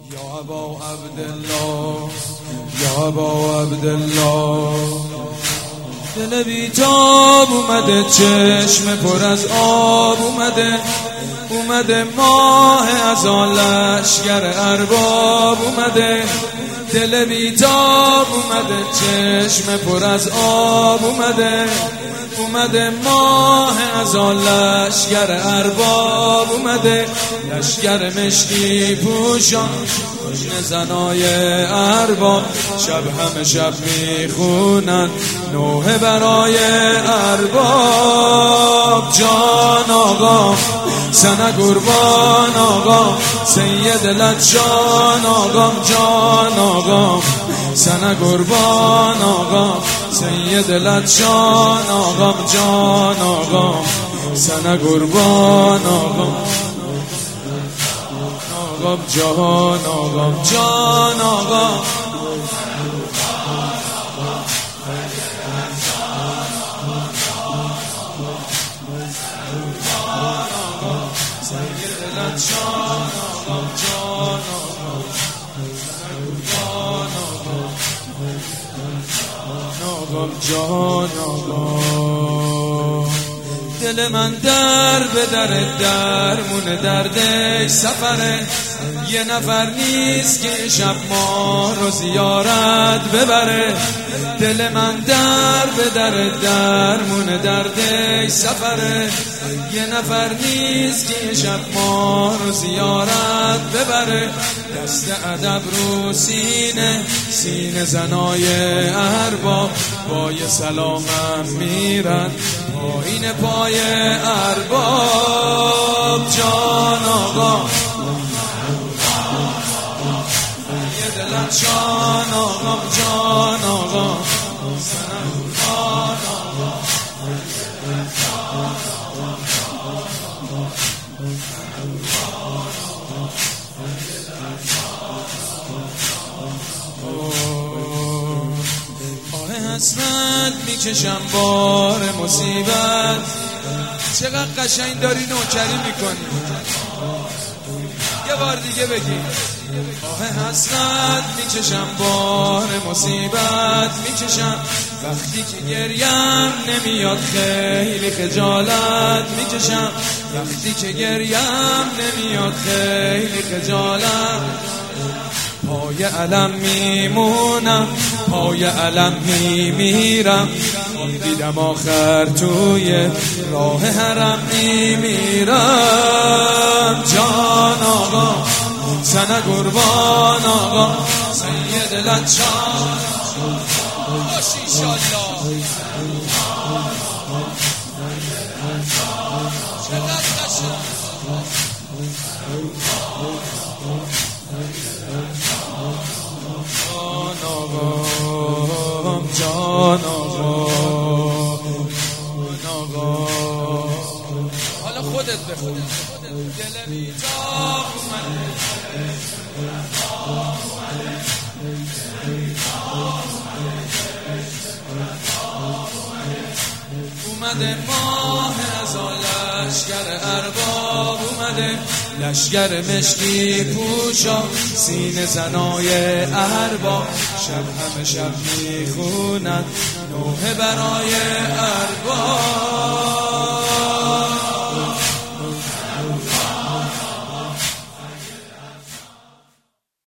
یا ابا عبدالله یا ابا عبدالله، دل بیتاب اومده، چشم پر از آب اومده ماه از آن لشگر ارباب اومده، دل بیتاب اومده، چشم پر از آب اومده ماه از آن لشگر ارباب اومده، لشگر مشکی پوشان زنای ارباب، شب همه شب میخونن نوحه برای ارباب. جان آقا سنه قربان آقا، سید لجان آقا، جان آقا سنه قربان آقا، سید لجان آقا، جان آقا سنه قربان آقا، آقا جان آقا، جان آقا جان آقا. دل من در به درمون دردش سفره، یه نفر نیست که شب ما رو زیارت ببره، دل من در به درمون دردش سفره، یه نفر نیست که شب ما رو زیارت ببره، دست ادب رو سینه زنای ارباب، با یه سلامم میرن پایین پای ارباب. جان آقا یه دلت جان آقا، جان آقا حسرت میکشم بار مصیبت، چقدر قشنگ داری نوکری میکنی، یه بار دیگه بگی. حسرت میکشم بار مصیبت میکشم، وقتی که گریم نمیاد خیلی خجالت میکشم، وقتی که گریم نمیاد خیلی خجالت، پای علم میمونم پای علم میمیرم، دیدم آخر توی راه حرم میمیرم. جان آقا سنه قربان آقا، سید لجان باش انشالله. چقدر قشنگ جان آقا، حالا خودت بخون. دل بیتاب اومده ماه از آن لشگر ارباب اومده، لشگر مشکی پوشا سینه زنای ارباب، شب همه شب میخونن نوحه برای ارباب.